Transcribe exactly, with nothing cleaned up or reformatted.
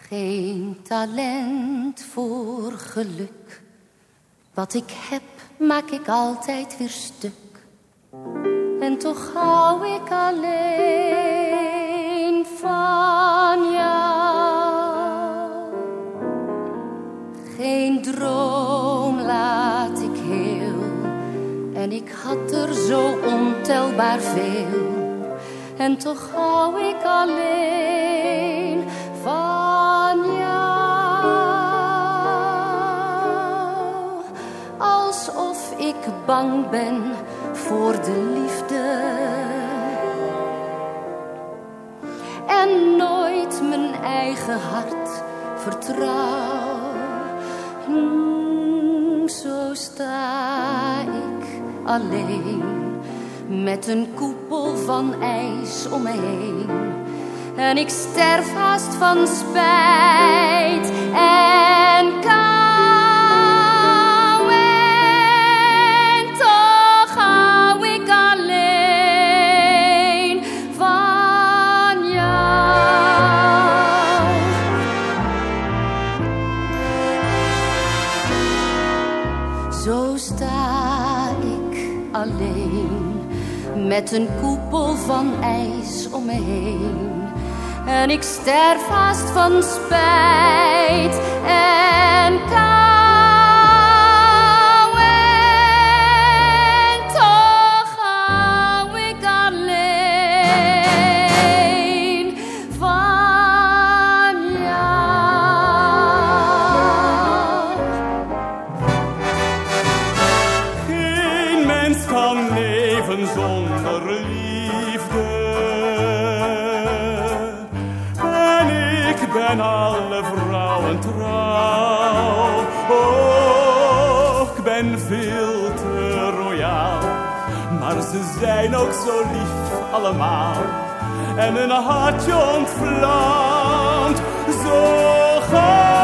Geen talent voor geluk. Wat ik heb, maak ik altijd weer stuk. En toch hou ik alleen van jou. Geen droom laat ik heel. En ik had er zo ontelbaar veel. En toch hou ik alleen van jou. Alsof ik bang ben voor de liefde. En nooit mijn eigen hart vertrouw. Hmm, zo sta ik alleen. Met een koepel van ijs om me heen. En ik sterf haast van spijt en kou. En toch hou ik alleen van jou. Zo sta ik alleen. Met een koepel van ijs om me heen. En ik sterf haast van spijt en kou. En toch hou ik alleen van jou. Geen mens kan leven zonder liefde. En ik ben alle vrouwen trouw. Oh, ik ben veel te royaal. Maar ze zijn ook zo lief allemaal. En een hartje ontvlamt zo gaaf.